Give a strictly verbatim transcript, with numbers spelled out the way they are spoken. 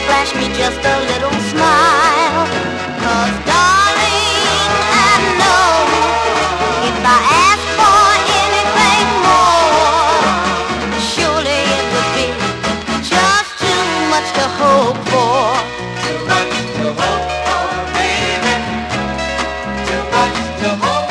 flash me just a little smile. 'Cause darling, I know if I ask for anything more, surely it would be just too much to hope for. Too much to hope for, baby. Too much to hope